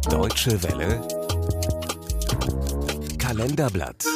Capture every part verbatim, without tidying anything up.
Deutsche Welle Kalenderblatt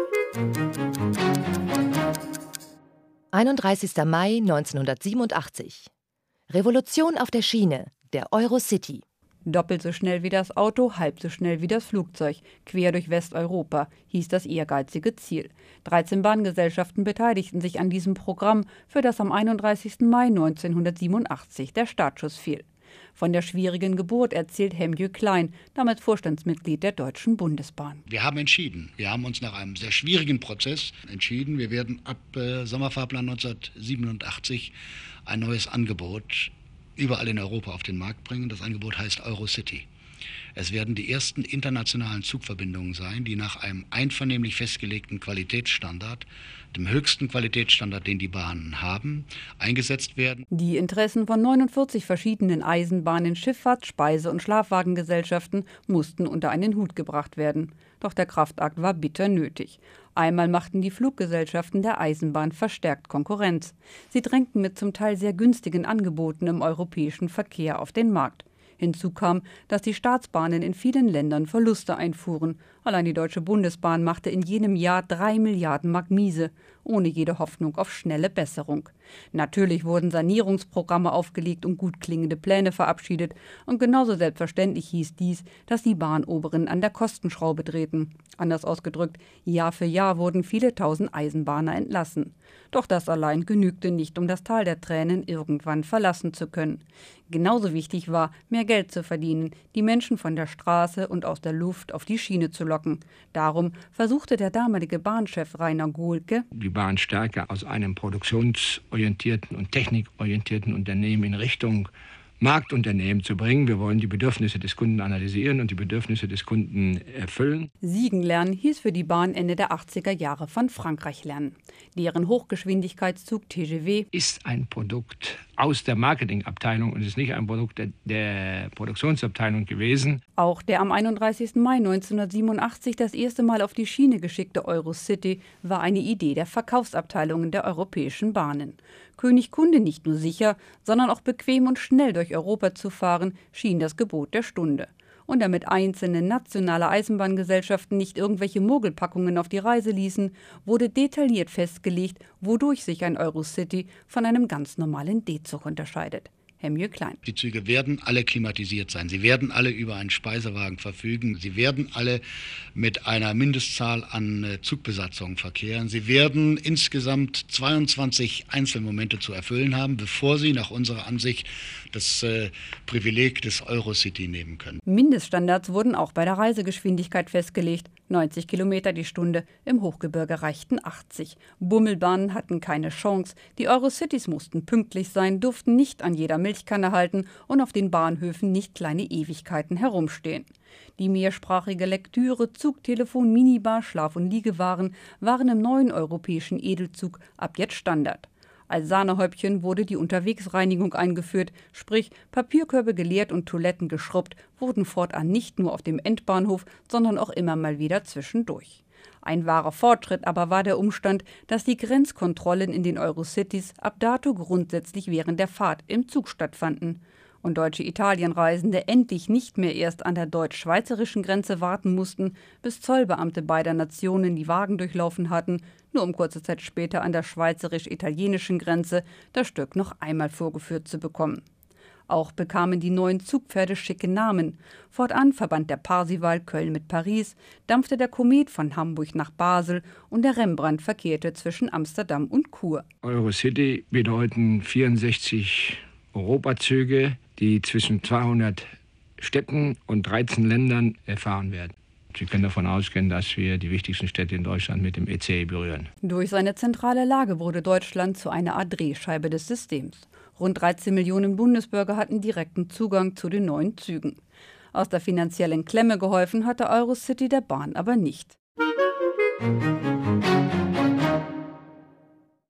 einunddreißigster Mai neunzehnhundertsiebenundachtzig. Revolution auf der Schiene, der Eurocity. Doppelt so schnell wie das Auto, halb so schnell wie das Flugzeug, quer durch Westeuropa, hieß das ehrgeizige Ziel. dreizehn Bahngesellschaften beteiligten sich an diesem Programm, für das am einunddreißigsten Mai neunzehnhundertsiebenundachtzig der Startschuss fiel. Von der schwierigen Geburt erzählt Hemjö Klein, damals Vorstandsmitglied der Deutschen Bundesbahn. Wir haben entschieden, wir haben uns nach einem sehr schwierigen Prozess entschieden, wir werden ab äh, Sommerfahrplan neunzehnhundertsiebenundachtzig ein neues Angebot überall in Europa auf den Markt bringen. Das Angebot heißt Eurocity. Es werden die ersten internationalen Zugverbindungen sein, die nach einem einvernehmlich festgelegten Qualitätsstandard, dem höchsten Qualitätsstandard, den die Bahnen haben, eingesetzt werden. Die Interessen von neunundvierzig verschiedenen Eisenbahnen, Schifffahrts-, Speise- und Schlafwagengesellschaften mussten unter einen Hut gebracht werden. Doch der Kraftakt war bitter nötig. Einmal machten die Fluggesellschaften der Eisenbahn verstärkt Konkurrenz. Sie drängten mit zum Teil sehr günstigen Angeboten im europäischen Verkehr auf den Markt. Hinzu kam, dass die Staatsbahnen in vielen Ländern Verluste einfuhren. Allein die Deutsche Bundesbahn machte in jenem Jahr drei Milliarden Mark Miese, ohne jede Hoffnung auf schnelle Besserung. Natürlich wurden Sanierungsprogramme aufgelegt und gut klingende Pläne verabschiedet. Und genauso selbstverständlich hieß dies, dass die Bahnoberen an der Kostenschraube drehten. Anders ausgedrückt, Jahr für Jahr wurden viele tausend Eisenbahner entlassen. Doch das allein genügte nicht, um das Tal der Tränen irgendwann verlassen zu können. Genauso wichtig war, mehr Geld zu verdienen, die Menschen von der Straße und aus der Luft auf die Schiene zu locken. Darum versuchte der damalige Bahnchef Rainer Gohlke, die Bahn stärker aus einem produktionsorientierten und technikorientierten Unternehmen in Richtung Marktunternehmen zu bringen. Wir wollen die Bedürfnisse des Kunden analysieren und die Bedürfnisse des Kunden erfüllen. Siegen lernen hieß für die Bahn Ende der achtziger Jahre von Frankreich lernen. Deren Hochgeschwindigkeitszug T G V ist ein Produkt aus der Marketingabteilung und ist nicht ein Produkt der, der Produktionsabteilung gewesen. Auch der am einunddreißigsten Mai neunzehnhundertsiebenundachtzig das erste Mal auf die Schiene geschickte Eurocity war eine Idee der Verkaufsabteilungen der europäischen Bahnen. König Kunde nicht nur sicher, sondern auch bequem und schnell durch Europa zu fahren, schien das Gebot der Stunde. Und damit einzelne nationale Eisenbahngesellschaften nicht irgendwelche Mogelpackungen auf die Reise ließen, wurde detailliert festgelegt, wodurch sich ein Eurocity von einem ganz normalen D-Zug unterscheidet. Hemjö Klein. Die Züge werden alle klimatisiert sein. Sie werden alle über einen Speisewagen verfügen. Sie werden alle mit einer Mindestzahl an Zugbesatzungen verkehren. Sie werden insgesamt zweiundzwanzig Einzelmomente zu erfüllen haben, bevor sie nach unserer Ansicht das äh, Privileg des Eurocity nehmen können. Mindeststandards wurden auch bei der Reisegeschwindigkeit festgelegt. neunzig Kilometer die Stunde, im Hochgebirge reichten achtzig. Bummelbahnen hatten keine Chance. Die Eurocitys mussten pünktlich sein, durften nicht an jeder Milchkanne halten und auf den Bahnhöfen nicht kleine Ewigkeiten herumstehen. Die mehrsprachige Lektüre, Zugtelefon, Minibar, Schlaf- und Liegewaren waren im neuen europäischen Edelzug ab jetzt Standard. Als Sahnehäubchen wurde die Unterwegsreinigung eingeführt, sprich Papierkörbe geleert und Toiletten geschrubbt, wurden fortan nicht nur auf dem Endbahnhof, sondern auch immer mal wieder zwischendurch. Ein wahrer Fortschritt aber war der Umstand, dass die Grenzkontrollen in den Eurocitys ab dato grundsätzlich während der Fahrt im Zug stattfanden und deutsche Italienreisende endlich nicht mehr erst an der deutsch-schweizerischen Grenze warten mussten, bis Zollbeamte beider Nationen die Wagen durchlaufen hatten, nur um kurze Zeit später an der schweizerisch-italienischen Grenze das Stück noch einmal vorgeführt zu bekommen. Auch bekamen die neuen Zugpferde schicke Namen. Fortan verband der Parsival Köln mit Paris, dampfte der Komet von Hamburg nach Basel und der Rembrandt verkehrte zwischen Amsterdam und Chur. Eurocity bedeuten vierundsechzig Europazüge, die zwischen zweihundert Städten und dreizehn Ländern erfahren werden. Sie können davon ausgehen, dass wir die wichtigsten Städte in Deutschland mit dem E C E berühren. Durch seine zentrale Lage wurde Deutschland zu einer Art Drehscheibe des Systems. Rund dreizehn Millionen Bundesbürger hatten direkten Zugang zu den neuen Zügen. Aus der finanziellen Klemme geholfen hatte Eurocity der Bahn aber nicht. Musik